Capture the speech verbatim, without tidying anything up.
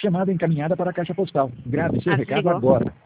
Chamada encaminhada para a caixa postal. Grave seu Ah, recado desligou. agora.